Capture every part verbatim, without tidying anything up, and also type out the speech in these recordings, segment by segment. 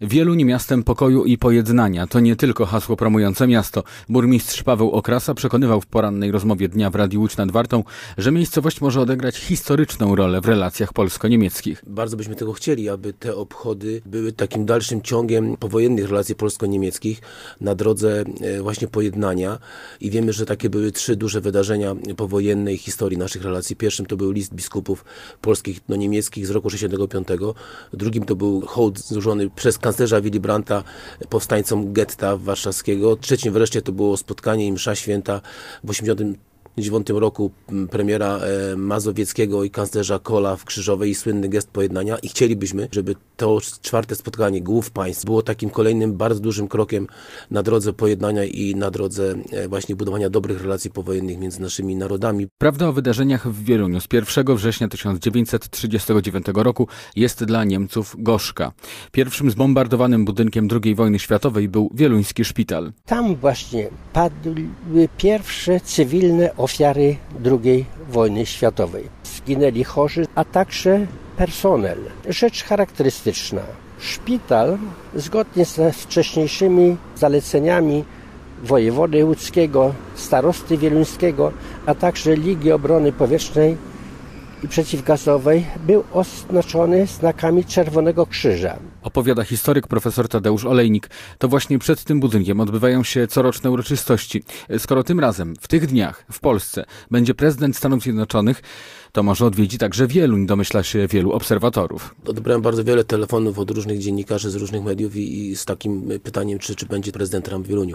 Wieluń miastem pokoju i pojednania to nie tylko hasło promujące miasto. Burmistrz Paweł Okrasa przekonywał w porannej rozmowie dnia w Radiu Łódź nad Wartą, że miejscowość może odegrać historyczną rolę w relacjach polsko-niemieckich. Bardzo byśmy tego chcieli, aby te obchody były takim dalszym ciągiem powojennych relacji polsko-niemieckich na drodze właśnie pojednania. I wiemy, że takie były trzy duże wydarzenia powojennej historii naszych relacji. Pierwszym to był list biskupów polskich do niemieckich z roku sześćdziesiątego piątego. Drugim to był hołd złożony przez kanclerza Willy Brandta powstańcom getta warszawskiego. Trzecim wreszcie to było spotkanie i msza święta w osiemdziesiątym dziewiątym roku premiera Mazowieckiego i kanclerza Kohla w Krzyżowej i słynny gest pojednania. I chcielibyśmy, żeby to czwarte spotkanie głów państw było takim kolejnym bardzo dużym krokiem na drodze pojednania i na drodze właśnie budowania dobrych relacji powojennych między naszymi narodami. Prawda o wydarzeniach w Wieluniu z pierwszego września tysiąc dziewięćset trzydziestego dziewiątego roku jest dla Niemców gorzka. Pierwszym zbombardowanym budynkiem drugiej wojny światowej był wieluński szpital. Tam właśnie padły pierwsze cywilne ofiary drugiej wojny światowej. Zginęli chorzy, a także personel. Rzecz charakterystyczna. Szpital, zgodnie ze wcześniejszymi zaleceniami wojewody łódzkiego, starosty wieluńskiego, a także Ligi Obrony Powietrznej i Przeciwgazowej, był oznaczony znakami Czerwonego Krzyża. Opowiada historyk profesor Tadeusz Olejnik. To właśnie przed tym budynkiem odbywają się coroczne uroczystości. Skoro tym razem, w tych dniach, w Polsce będzie prezydent Stanów Zjednoczonych, to może odwiedzi także Wieluń, domyśla się wielu obserwatorów. Odebrałem bardzo wiele telefonów od różnych dziennikarzy z różnych mediów i, i z takim pytaniem, czy, czy będzie prezydent Trump w Wieluniu.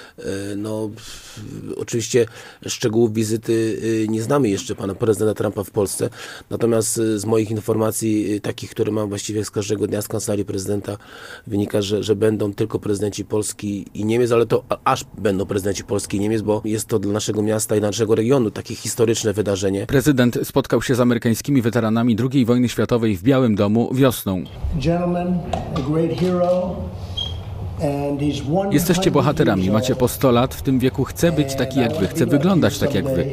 No, oczywiście szczegółów wizyty nie znamy jeszcze pana prezydenta Trumpa w Polsce, natomiast z moich informacji, takich, które mam właściwie z każdego dnia z kancelarii prezydenta, wynika, że, że będą tylko prezydenci Polski i Niemiec, ale to aż będą prezydenci Polski i Niemiec, bo jest to dla naszego miasta i naszego regionu takie historyczne wydarzenie. Prezydent spotkał się z amerykańskimi weteranami drugiej wojny światowej w Białym Domu wiosną. Jesteście bohaterami, macie po sto lat, w tym wieku chcę być taki jak wy, chcę wyglądać tak jak wy.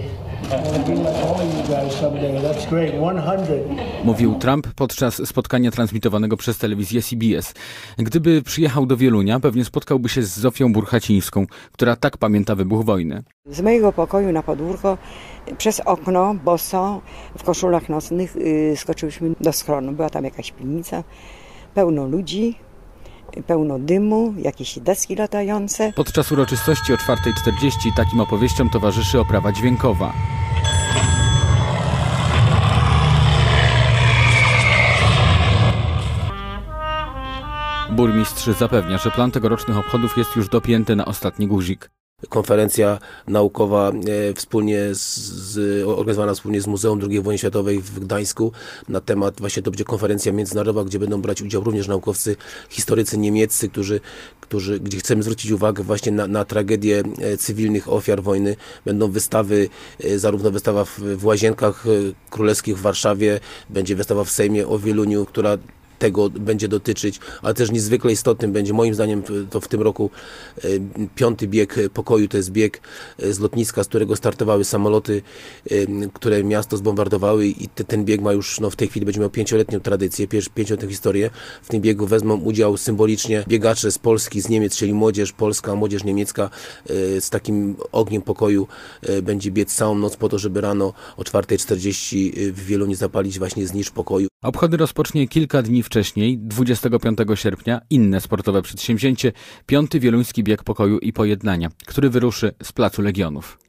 Mówił Trump podczas spotkania transmitowanego przez telewizję C B S. Gdyby przyjechał do Wielunia, pewnie spotkałby się z Zofią Burchacińską, która tak pamięta wybuch wojny. Z mojego pokoju na podwórko przez okno, boso, w koszulach nocnych yy, skoczyliśmy do schronu. Była tam jakaś piwnica, pełno ludzi, pełno dymu, jakieś deski latające. Podczas uroczystości o czwarta czterdzieści takim opowieściom towarzyszy oprawa dźwiękowa. Burmistrz zapewnia, że plan tegorocznych obchodów jest już dopięty na ostatni guzik. Konferencja naukowa e, wspólnie z, z, organizowana wspólnie z Muzeum drugiej wojny światowej w Gdańsku na temat, właśnie to będzie konferencja międzynarodowa, gdzie będą brać udział również naukowcy, historycy niemieccy, którzy, którzy, gdzie chcemy zwrócić uwagę właśnie na, na tragedię e, cywilnych ofiar wojny. Będą wystawy, e, zarówno wystawa w, w Łazienkach e, Królewskich w Warszawie, będzie wystawa w Sejmie o Wieluniu, która tego będzie dotyczyć, ale też niezwykle istotnym będzie moim zdaniem to w tym roku piąty bieg pokoju, to jest bieg z lotniska, z którego startowały samoloty, które miasto zbombardowały i te, ten bieg ma już, no w tej chwili będzie miał pięcioletnią tradycję, pięcioletnią historię. W tym biegu wezmą udział symbolicznie biegacze z Polski, z Niemiec, czyli młodzież polska, młodzież niemiecka z takim ogniem pokoju będzie biec całą noc po to, żeby rano o czwarta czterdzieści w Wieluniu zapalić właśnie znicz pokoju. Obchody rozpocznie kilka dni wcześniej, dwudziestego piątego sierpnia, inne sportowe przedsięwzięcie, piąty Wieluński Bieg Pokoju i Pojednania, który wyruszy z Placu Legionów.